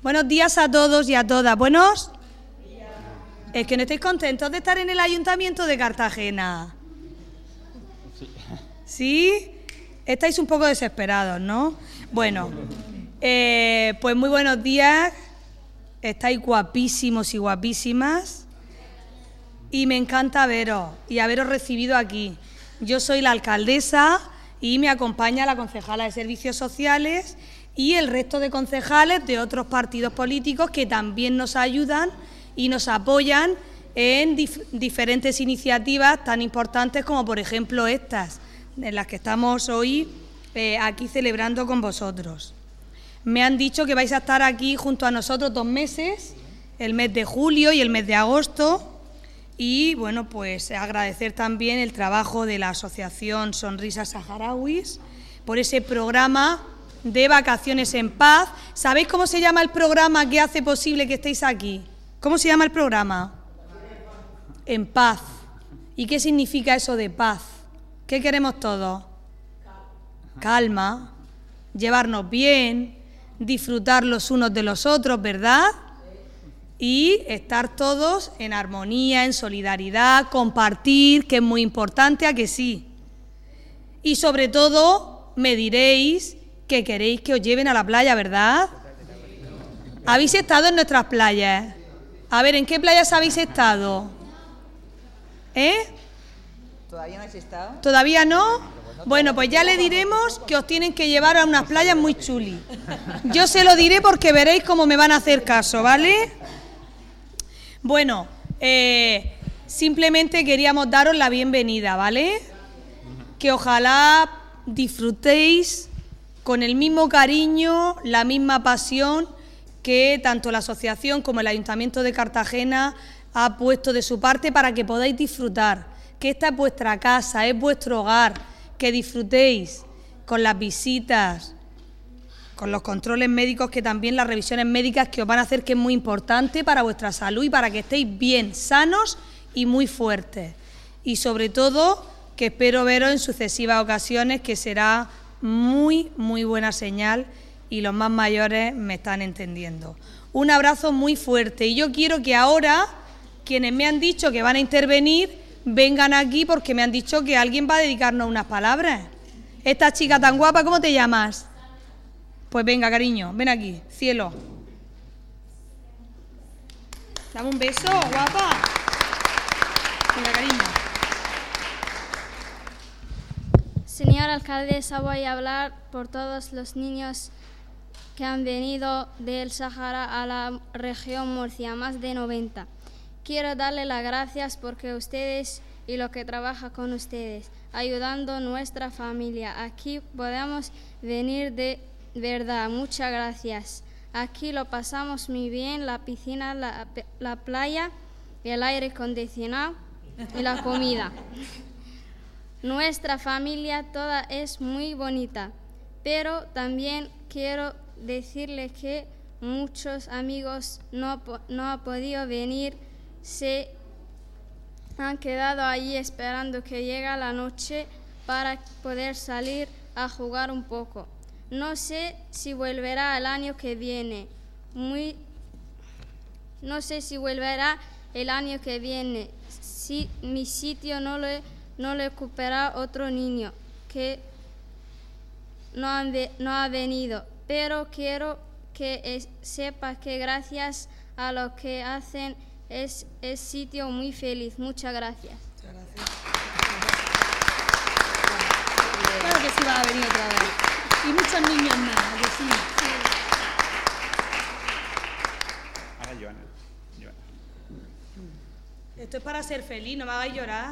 Buenos días a todos y a todas. ¿Buenos? Es que no estáis contentos de estar en el Ayuntamiento de Cartagena. ¿Sí? Estáis un poco desesperados, ¿no? Bueno, pues muy buenos días. Estáis guapísimos y guapísimas. Y me encanta veros y haberos recibido aquí. Yo soy la alcaldesa y me acompaña la concejala de Servicios Sociales y el resto de concejales de otros partidos políticos que también nos ayudan y nos apoyan en diferentes iniciativas tan importantes como, por ejemplo, estas, en las que estamos hoy aquí celebrando con vosotros. Me han dicho que vais a estar aquí junto a nosotros 2 meses, el mes de julio y el mes de agosto. Y, bueno, pues agradecer también el trabajo de la Asociación Sonrisas Saharauis por ese programa de Vacaciones en Paz. ¿Sabéis cómo se llama el programa que hace posible que estéis aquí? ¿Cómo se llama el programa? En Paz. ¿Y qué significa eso de paz? ¿Qué queremos todos? Calma, llevarnos bien, disfrutar los unos de los otros, ¿verdad? Y estar todos en armonía, en solidaridad, compartir, que es muy importante, ¿a que sí? Y sobre todo, me diréis que queréis que os lleven a la playa, ¿verdad? ¿Habéis estado en nuestras playas? A ver, ¿en qué playas habéis estado? ¿Todavía no habéis estado? ¿Todavía no? Bueno, pues ya le diremos que os tienen que llevar a unas playas muy chulis. Yo se lo diré porque veréis cómo me van a hacer caso, ¿vale? Bueno, simplemente queríamos daros la bienvenida, ¿vale? Que ojalá disfrutéis con el mismo cariño, la misma pasión que tanto la asociación como el Ayuntamiento de Cartagena ha puesto de su parte para que podáis disfrutar, que esta es vuestra casa, es vuestro hogar, que disfrutéis con las visitas, con los controles médicos, que también las revisiones médicas que os van a hacer, que es muy importante para vuestra salud y para que estéis bien, sanos y muy fuertes. Y sobre todo, que espero veros en sucesivas ocasiones, que será muy, muy buena señal y los más mayores me están entendiendo. Un abrazo muy fuerte y yo quiero que ahora quienes me han dicho que van a intervenir vengan aquí porque me han dicho que alguien va a dedicarnos unas palabras. Esta chica tan guapa, ¿cómo te llamas? Pues venga, cariño, ven aquí, cielo. Dame un beso, guapa. Venga, cariño. Señora alcaldesa, voy a hablar por todos los niños que han venido del Sahara a la región Murcia, más de 90. Quiero darle las gracias porque ustedes y lo que trabaja con ustedes, ayudando a nuestra familia. Aquí podemos venir de verdad. Muchas gracias. Aquí lo pasamos muy bien, la piscina, la playa, el aire acondicionado y la comida. Nuestra familia toda es muy bonita, pero también quiero decirles que muchos amigos no han podido venir, se han quedado allí esperando que llegue la noche para poder salir a jugar un poco. No sé si volverá el año que viene. No sé si volverá el año que viene. Si mi sitio no lo recupera otro niño que no ha venido. Pero quiero que sepa que gracias a lo que hacen es sitio muy feliz. Muchas gracias. Muchas gracias. Claro que sí va a venir otra vez. Y muchos niños más, ¿a que sí? Ahora Joana. Esto es para ser feliz, no me hagáis llorar.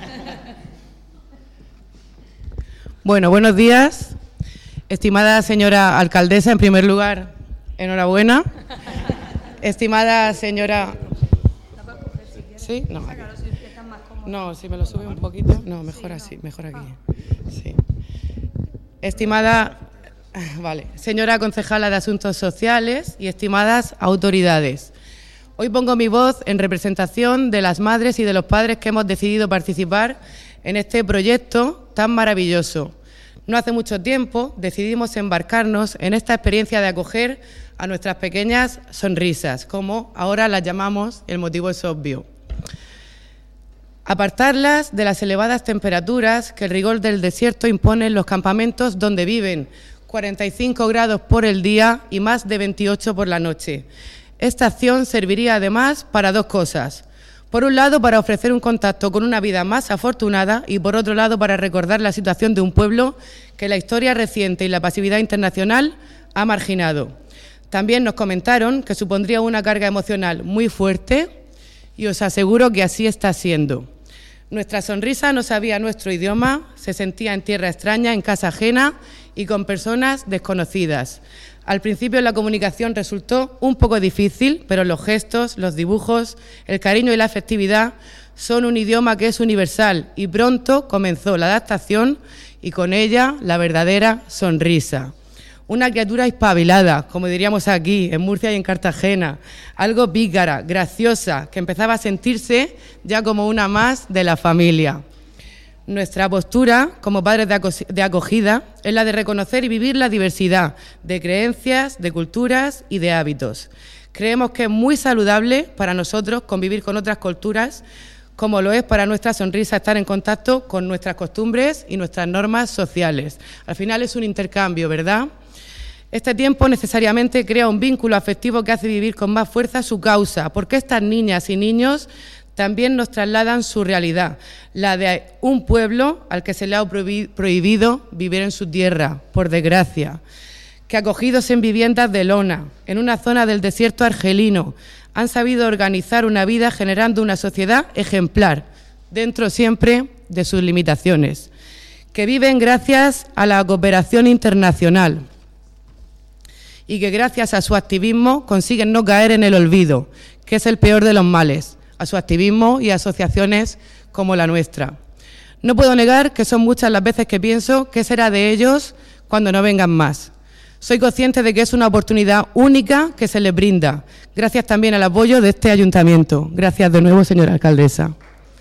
Bueno, buenos días. Estimada señora alcaldesa, en primer lugar, enhorabuena. Estimada señora... ¿Sí? No, aquí. No, si me lo sube un poquito. No, mejor así, mejor aquí. Sí. Estimada, vale, señora concejala de Asuntos Sociales y estimadas autoridades, hoy pongo mi voz en representación de las madres y de los padres que hemos decidido participar en este proyecto tan maravilloso. No hace mucho tiempo decidimos embarcarnos en esta experiencia de acoger a nuestras pequeñas sonrisas, como ahora las llamamos, el motivo es obvio. Apartarlas de las elevadas temperaturas que el rigor del desierto impone en los campamentos donde viven 45 grados por el día y más de 28 por la noche. Esta acción serviría además para dos cosas. Por un lado, para ofrecer un contacto con una vida más afortunada y por otro lado, para recordar la situación de un pueblo que la historia reciente y la pasividad internacional ha marginado. También nos comentaron que supondría una carga emocional muy fuerte y os aseguro que así está siendo. Nuestra sonrisa no sabía nuestro idioma, se sentía en tierra extraña, en casa ajena y con personas desconocidas. Al principio la comunicación resultó un poco difícil, pero los gestos, los dibujos, el cariño y la afectividad son un idioma que es universal y pronto comenzó la adaptación y con ella la verdadera sonrisa. Una criatura espabilada, como diríamos aquí, en Murcia y en Cartagena, algo pícara, graciosa, que empezaba a sentirse ya como una más de la familia. Nuestra postura como padres de acogida es la de reconocer y vivir la diversidad de creencias, de culturas y de hábitos. Creemos que es muy saludable para nosotros convivir con otras culturas, como lo es para nuestra sonrisa estar en contacto con nuestras costumbres y nuestras normas sociales. Al final es un intercambio, ¿verdad? Este tiempo necesariamente crea un vínculo afectivo que hace vivir con más fuerza su causa, porque estas niñas y niños también nos trasladan su realidad, la de un pueblo al que se le ha prohibido vivir en su tierra, por desgracia, que acogidos en viviendas de lona, en una zona del desierto argelino, han sabido organizar una vida generando una sociedad ejemplar, dentro siempre de sus limitaciones, que viven gracias a la cooperación internacional y que gracias a su activismo consiguen no caer en el olvido, que es el peor de los males, a su activismo y asociaciones como la nuestra. No puedo negar que son muchas las veces que pienso qué será de ellos cuando no vengan más. Soy consciente de que es una oportunidad única que se les brinda, gracias también al apoyo de este ayuntamiento. Gracias de nuevo, señora alcaldesa.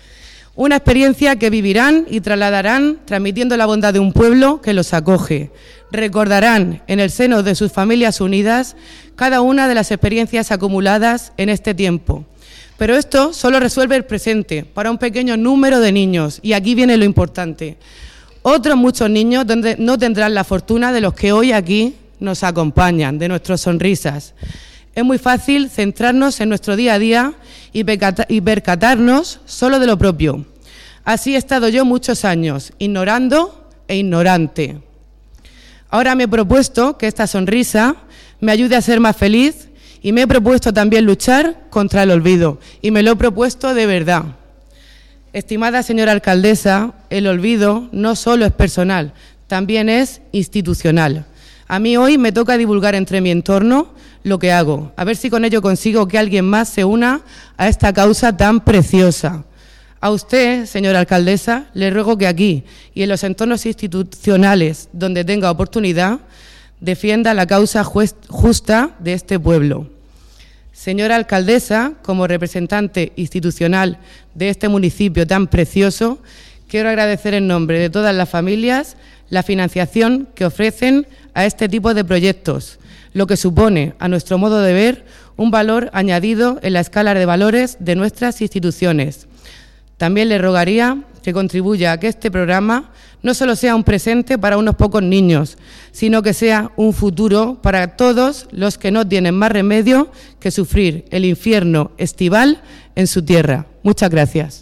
Una experiencia que vivirán y trasladarán transmitiendo la bondad de un pueblo que los acoge. Recordarán en el seno de sus familias unidas cada una de las experiencias acumuladas en este tiempo. Pero esto solo resuelve el presente para un pequeño número de niños, y aquí viene lo importante. Otros muchos niños no tendrán la fortuna de los que hoy aquí nos acompañan, de nuestras sonrisas. Es muy fácil centrarnos en nuestro día a día y percatarnos solo de lo propio. Así he estado yo muchos años, ignorando e ignorante. Ahora me he propuesto que esta sonrisa me ayude a ser más feliz y me he propuesto también luchar contra el olvido, y me lo he propuesto de verdad. Estimada señora alcaldesa, el olvido no solo es personal, también es institucional. A mí hoy me toca divulgar entre mi entorno lo que hago, a ver si con ello consigo que alguien más se una a esta causa tan preciosa. A usted, señora alcaldesa, le ruego que aquí y en los entornos institucionales donde tenga oportunidad, defienda la causa justa de este pueblo. Señora alcaldesa, como representante institucional de este municipio tan precioso, quiero agradecer en nombre de todas las familias la financiación que ofrecen a este tipo de proyectos, lo que supone, a nuestro modo de ver, un valor añadido en la escala de valores de nuestras instituciones. También le rogaría que contribuya a que este programa no solo sea un presente para unos pocos niños, sino que sea un futuro para todos los que no tienen más remedio que sufrir el infierno estival en su tierra. Muchas gracias.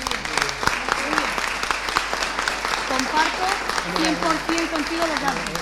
Comparto 100% contigo los datos.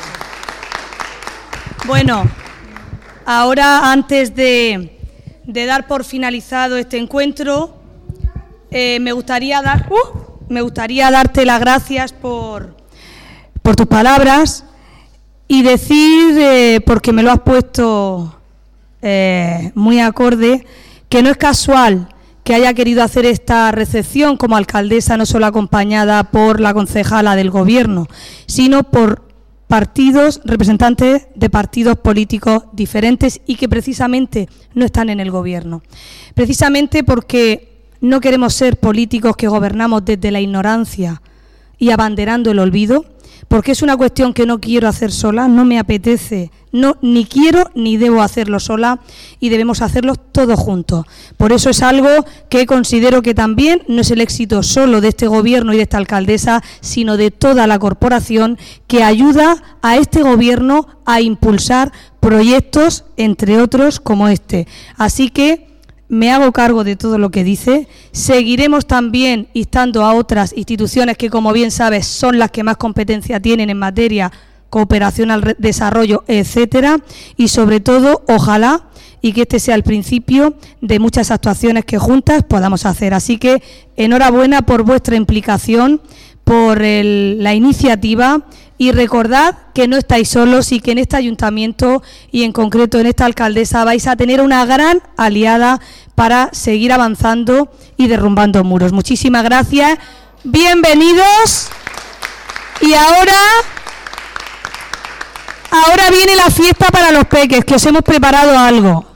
Bueno, ahora antes de dar por finalizado este encuentro, me gustaría darte las gracias por tus palabras y decir, porque me lo has puesto muy acorde, que no es casual que haya querido hacer esta recepción como alcaldesa, no solo acompañada por la concejala del Gobierno, sino por representantes de partidos políticos diferentes y que precisamente no están en el Gobierno. Precisamente porque no queremos ser políticos que gobernamos desde la ignorancia y abanderando el olvido, porque es una cuestión que no quiero hacer sola, no me apetece, no, ni quiero ni debo hacerlo sola, y debemos hacerlo todos juntos. Por eso es algo que considero que también no es el éxito solo de este gobierno y de esta alcaldesa, sino de toda la corporación, que ayuda a este gobierno a impulsar proyectos, entre otros, como este. Así que me hago cargo de todo lo que dice. Seguiremos también instando a otras instituciones que, como bien sabes, son las que más competencia tienen en materia cooperación al desarrollo, etcétera, y sobre todo, ojalá, y que este sea el principio de muchas actuaciones que juntas podamos hacer. Así que enhorabuena por vuestra implicación, por la iniciativa, y recordad que no estáis solos y que en este ayuntamiento y en concreto en esta alcaldesa vais a tener una gran aliada para seguir avanzando y derrumbando muros. Muchísimas gracias, bienvenidos, y ahora viene la fiesta para los peques, que os hemos preparado algo.